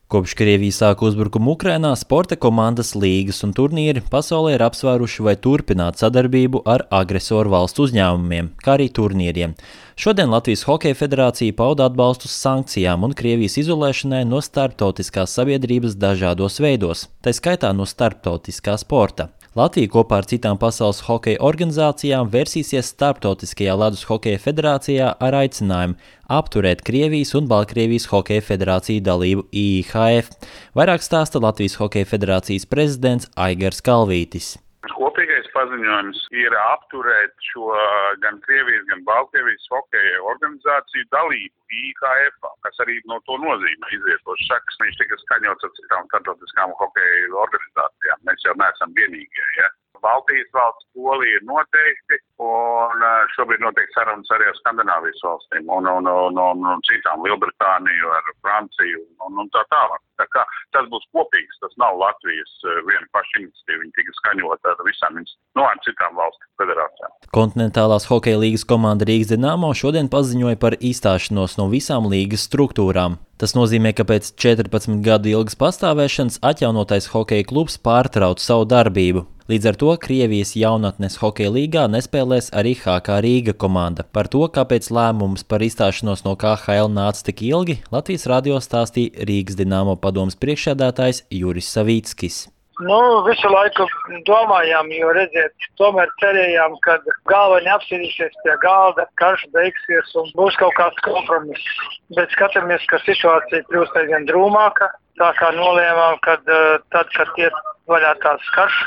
Kopš Krievija sāka uzbrukumu Ukrainā, sporta komandas, līgas un turnīri pasaulē ir apsvēruši vai turpināt sadarbību ar agresoru valstu uzņēmumiem, kā arī turnīriem. Šodien Latvijas Hokeja federācija pauda atbalstu sankcijām un Krievijas izolēšanai no starptautiskās sabiedrības dažādos veidos, tai skaitā no starptautiskā sporta. Latvija kopā ar citām pasaules hokeja organizācijām versīsies Starptautiskajā ledus hokeja federācijā ar aicinājumu apturēt Krievijas un Baltkrievijas hokeja federāciju dalību IIHF. Vairāk stāsta Latvijas Hokeja federācijas prezidents Aigars Kalvītis. Kopīgais paziņojums ir apturēt šo gan Krievijas, gan Baltkrievijas hokeja organizāciju dalību IIHF, kas arī no to nozīmē izvietošas sekas. Viņš tika skaņots ar citām starptautiskām hokeja organizācijām. Mēs jau neesam vienīgie. Ja? Baltijas valsts, Polija ir noteikti, un šobrīd notiek sarunas arī ar Skandināvijas valstīm un citām, Lielbritāniju, ar Franciju un tā tālāk. Tā kā tas būs kopīgs, tas nav Latvijas viena paša iniciatīva, viņa tika skaņota ar visām ar citām valstu federācijām. Kontinentālās hokeja līgas komanda Rīgas Dinamo šodien paziņoja par izstāšanos no visām līgas struktūrām. Tas nozīmē, ka pēc 14 gadu ilgas pastāvēšanas atjaunotais hokeja klubs pārtrauc savu darbību. Līdz ar to Krievijas jaunatnes hokeja līgā nespēlēs arī HK Rīga komanda. Par to, kāpēc lēmums par izstāšanos no KHL nāca tik ilgi, Latvijas radio stāstīja Rīgas Dinamo padomes priekšsēdētājs Juris Savīckis. Visu laiku domājām, jo redziet, tomēr cerējām, ka galveni apsēdīsies pie galda, karš beigsies un būs kaut kāds kompromiss. Bet skatāmies, ka situācija kļūst aizvien drūmāka, tā kā nolēmām, ka tad, kad iet vaļā tāds karš,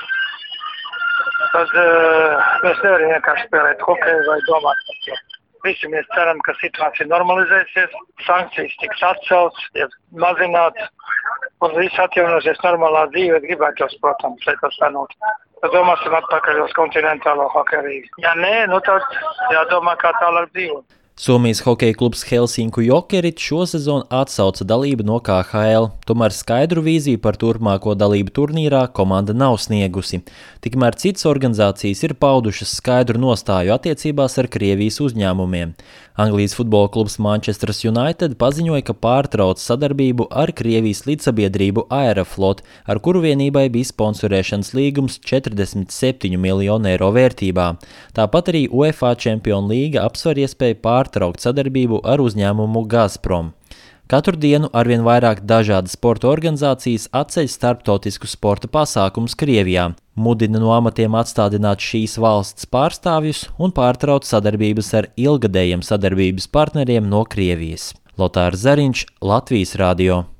tad mēs nevaram vienkārši spēlēt hokeju vai domāt par to. Visi mēs ceram, ka situācija normalizēsies, sankcijas tiks atceltas, tiek mazināts un viss atjaunosies normālā dzīve. Gribētos, protams, lai tas tā notiek. Tad domāsim atpakaļ uz kontinentālo hokeja līgu. Ja nē, tad jādomā, kā tālāk dzīvot. Somijas hokeja klubs Helsinku Jokerit šo sezonu atsauca dalību no KHL, tomēr skaidru vīziju par turpmāko dalību turnīrā komanda nav sniegusi. Tikmēr citas organizācijas ir paudušas skaidru nostāju attiecībās ar Krievijas uzņēmumiem. Anglijas futbola klubs Manchester United paziņoja, ka pārtrauc sadarbību ar Krievijas līdzsabiedrību Aeroflot, ar kuru vienībai bija sponsorēšanas līgums 47 miljonu eiro vērtībā. Tāpat arī UEFA Čempionu līga apsver iespēju pārtraukt sadarbību ar uzņēmumu Gazprom. Katru dienu arvien vairāk dažādas sporta organizācijas atceļ starptautisku sporta pasākumus Krievijā, mudina no amatiem atstādināt šīs valsts pārstāvjus un pārtrauc sadarbības ar ilgadējiem sadarbības partneriem no Krievijas. Lotārs Zariņš, Latvijas radio.